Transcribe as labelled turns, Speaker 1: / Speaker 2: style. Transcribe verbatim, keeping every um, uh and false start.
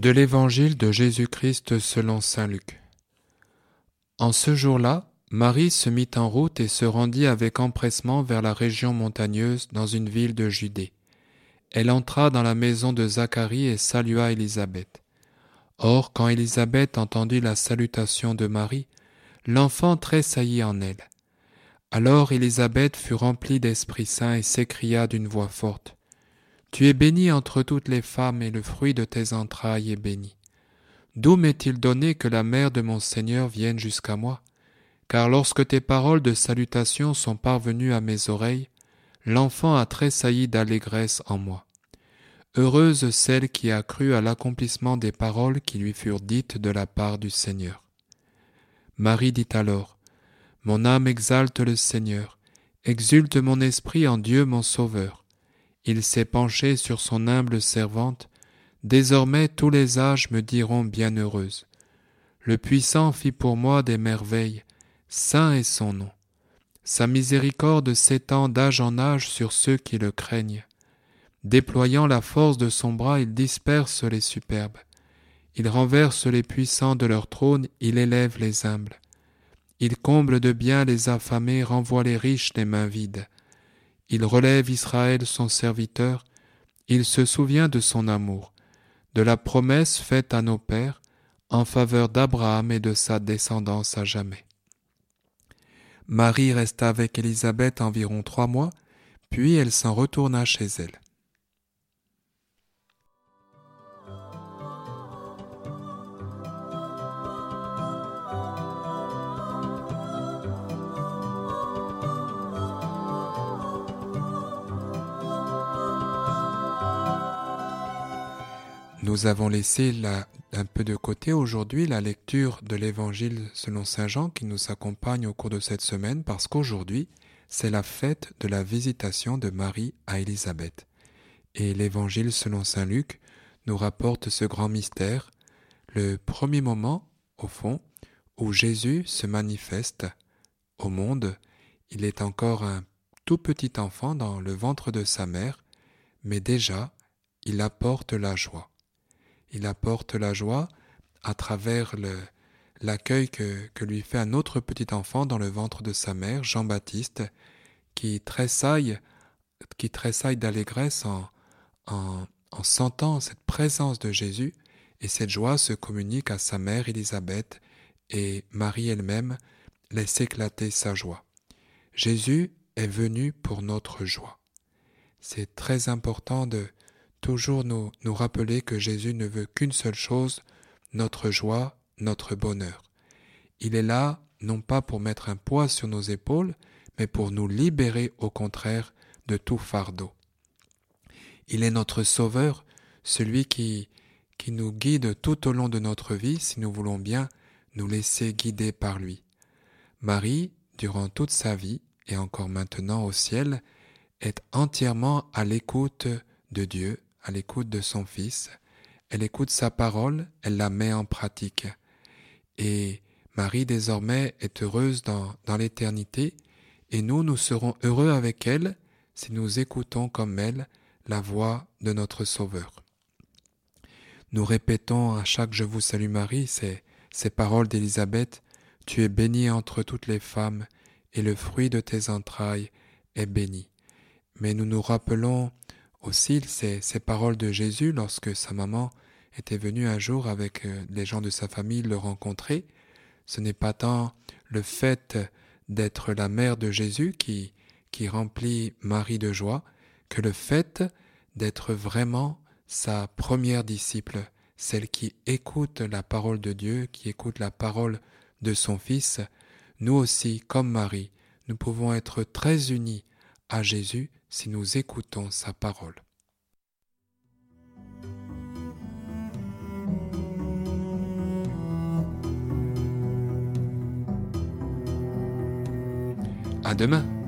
Speaker 1: De l'Évangile de Jésus-Christ selon saint Luc. En ce jour-là, Marie se mit en route et se rendit avec empressement vers la région montagneuse dans une ville de Judée. Elle entra dans la maison de Zacharie et salua Élisabeth. Or, quand Élisabeth entendit la salutation de Marie, l'enfant tressaillit en elle. Alors Élisabeth fut remplie d'Esprit Saint et s'écria d'une voix forte: « Tu es bénie entre toutes les femmes, et le fruit de tes entrailles est béni. D'où m'est-il donné que la mère de mon Seigneur vienne jusqu'à moi? Car lorsque tes paroles de salutation sont parvenues à mes oreilles, l'enfant a tressailli d'allégresse en moi. Heureuse celle qui a cru à l'accomplissement des paroles qui lui furent dites de la part du Seigneur. » Marie dit alors: « Mon âme exalte le Seigneur, exulte mon esprit en Dieu mon Sauveur. Il s'est penché sur son humble servante. Désormais tous les âges me diront bienheureuse. Le Puissant fit pour moi des merveilles, saint est son nom. Sa miséricorde s'étend d'âge en âge sur ceux qui le craignent. Déployant la force de son bras, il disperse les superbes. Il renverse les puissants de leur trône, il élève les humbles. Il comble de bien les affamés, renvoie les riches les mains vides. Il relève Israël son serviteur, il se souvient de son amour, de la promesse faite à nos pères en faveur d'Abraham et de sa descendance à jamais. » Marie resta avec Élisabeth environ trois mois, puis elle s'en retourna chez elle. Nous avons laissé la, un peu de côté aujourd'hui la lecture de l'Évangile selon saint Jean qui nous accompagne au cours de cette semaine parce qu'aujourd'hui, c'est la fête de la visitation de Marie à Élisabeth. Et l'Évangile selon saint Luc nous rapporte ce grand mystère, le premier moment, au fond, où Jésus se manifeste au monde. Il est encore un tout petit enfant dans le ventre de sa mère, mais déjà, il apporte la joie. Il apporte la joie à travers le, l'accueil que, que lui fait un autre petit enfant dans le ventre de sa mère, Jean-Baptiste, qui tressaille, qui tressaille d'allégresse en, en, en sentant cette présence de Jésus, et cette joie se communique à sa mère Élisabeth, et Marie elle-même laisse éclater sa joie. Jésus est venu pour notre joie. C'est très important de toujours nous, nous rappeler que Jésus ne veut qu'une seule chose, notre joie, notre bonheur. Il est là, non pas pour mettre un poids sur nos épaules, mais pour nous libérer au contraire de tout fardeau. Il est notre Sauveur, celui qui, qui nous guide tout au long de notre vie, si nous voulons bien nous laisser guider par lui. Marie, durant toute sa vie, et encore maintenant au ciel, est entièrement à l'écoute de Dieu, à l'écoute de son Fils. Elle écoute sa parole, elle la met en pratique. Et Marie désormais est heureuse dans, dans l'éternité, et nous, nous serons heureux avec elle si nous écoutons comme elle la voix de notre Sauveur. Nous répétons à chaque « Je vous salue Marie » ces, ces paroles d'Élisabeth: « Tu es bénie entre toutes les femmes, et le fruit de tes entrailles est béni. » Mais nous nous rappelons aussi ces, ces paroles de Jésus lorsque sa maman était venue un jour avec les gens de sa famille le rencontrer. Ce n'est pas tant le fait d'être la mère de Jésus qui, qui remplit Marie de joie que le fait d'être vraiment sa première disciple, celle qui écoute la parole de Dieu, qui écoute la parole de son Fils. Nous aussi, comme Marie, nous pouvons être très unis à Jésus si nous écoutons sa parole. À demain!